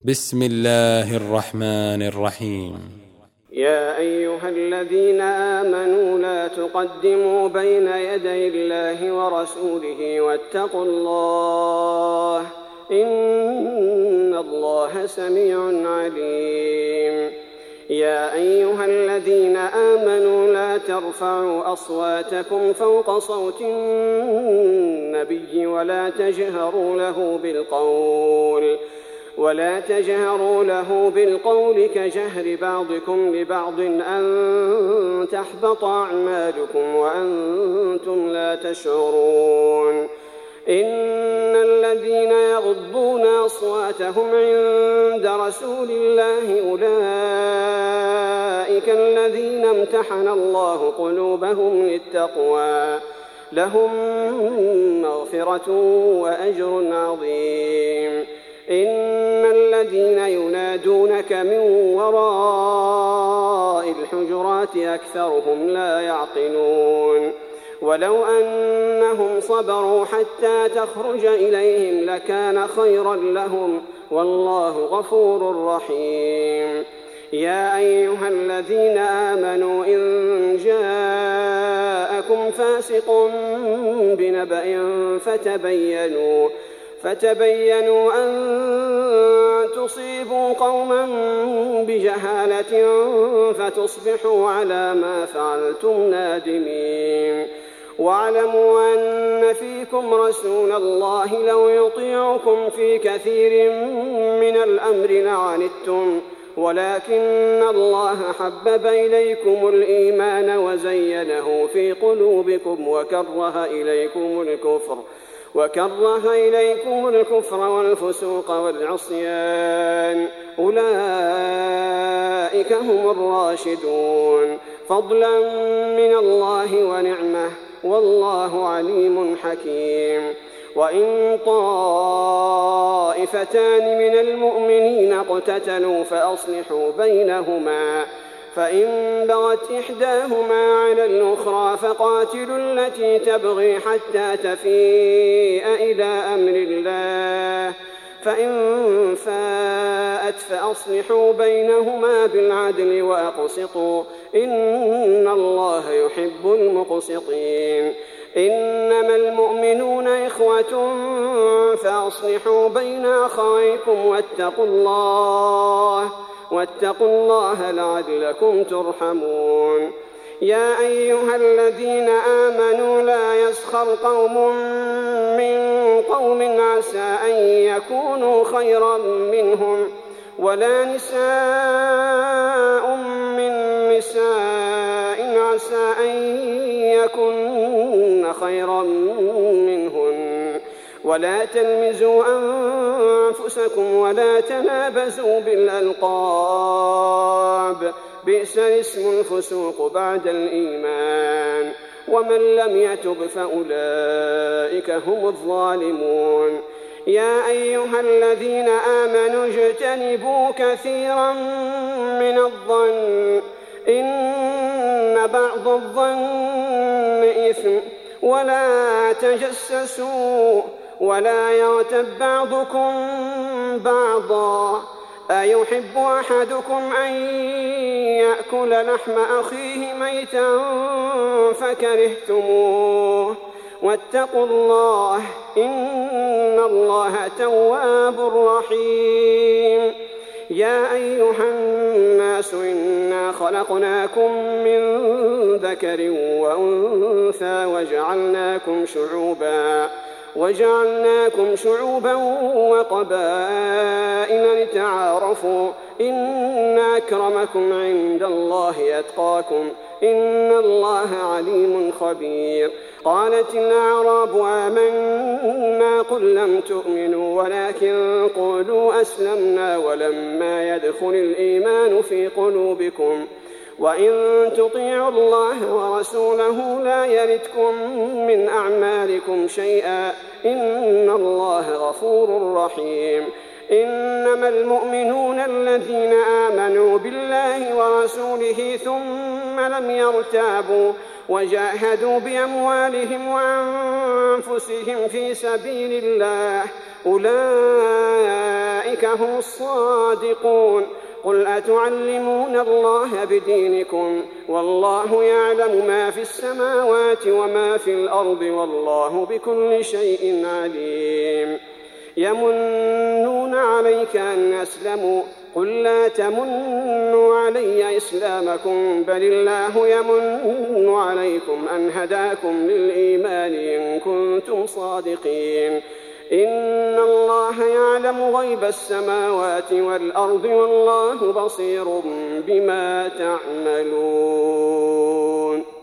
بسم الله الرحمن الرحيم. يا أيها الذين آمنوا لا تقدموا بين يدي الله ورسوله واتقوا الله إن الله سميع عليم. يا أيها الذين آمنوا لا ترفعوا أصواتكم فوق صوت النبي ولا تجهروا له بالقول كجهر بعضكم لبعض أن تحبط أعمالكم وأنتم لا تشعرون. إن الذين يغضون أصواتهم عند رسول الله أولئك الذين امتحن الله قلوبهم للتقوى لهم مغفرة وأجر عظيم. إن الذين ينادونك من وراء الحجرات أكثرهم لا يعقلون. ولو أنهم صبروا حتى تخرج إليهم لكان خيرا لهم والله غفور رحيم. يا أيها الذين آمنوا إن جاءكم فاسق بنبأ فتبينوا أن تصيبوا قوما بجهالة فتصبحوا على ما فعلتم نادمين. واعلموا أن فيكم رسول الله لو يطيعكم في كثير من الأمر لعنتم ولكن الله حبب إليكم الإيمان وزينه في قلوبكم وكره إليكم الكفر والفسوق والعصيان أولئك هم الراشدون فضلا من الله ونعمة والله عليم حكيم. وإن طائفتان من المؤمنين اقتتلوا فأصلحوا بينهما فإن بغت إحداهما على الأخرى فقاتلوا التي تبغي حتى تفيء إلى أمر الله فإن فاءت فأصلحوا بينهما بالعدل وأقسطوا إن الله يحب المقسطين. إنما المؤمنون إخوة فأصلحوا بين أخويكم واتقوا الله لعلكم ترحمون. يا أيها الذين آمنوا لا يسخر قوم من قوم عسى أن يكونوا خيرا منهم ولا نساء من نساء عسى أن يكن خيرا منهن ولا تلمزوا أنفسكم ولا تنابزوا بالألقاب بئس الاسم الفسوق بعد الإيمان ومن لم يتب فأولئك هم الظالمون. يا أيها الذين آمنوا اجتنبوا كثيرا من الظن إن بعض الظن إثم ولا تجسسوا ولا يغتب بعضكم بعضا أيحب أحدكم أن يأكل لحم أخيه ميتا فكرهتموه واتقوا الله إن الله تواب رحيم. يا أيها الناس إنا خلقناكم من ذكر وأنثى وجعلناكم شعوبا وقبائل لتعارفوا إن أكرمكم عند الله أتقاكم إن الله عليم خبير. قالت الأعراب آمنا قل لم تؤمنوا ولكن قولوا أسلمنا ولما يدخل الإيمان في قلوبكم وإن تطيعوا الله ورسوله لا يلتكم من أعمالكم شيئا إن الله غفور رحيم. إنما المؤمنون الذين آمنوا بالله ورسوله ثم لم يرتابوا وجاهدوا بأموالهم وأنفسهم في سبيل الله أولئك أولئك هم الصادقون. قل أتعلمون الله بدينكم والله يعلم ما في السماوات وما في الأرض والله بكل شيء عليم. يمنون عليك أن أسلموا قل لا تمنوا علي إسلامكم بل الله يمن عليكم أن هداكم للإيمان إن كنتم صادقين. إن الله يعلم غيب السماوات والأرض والله بصير بما تعملون.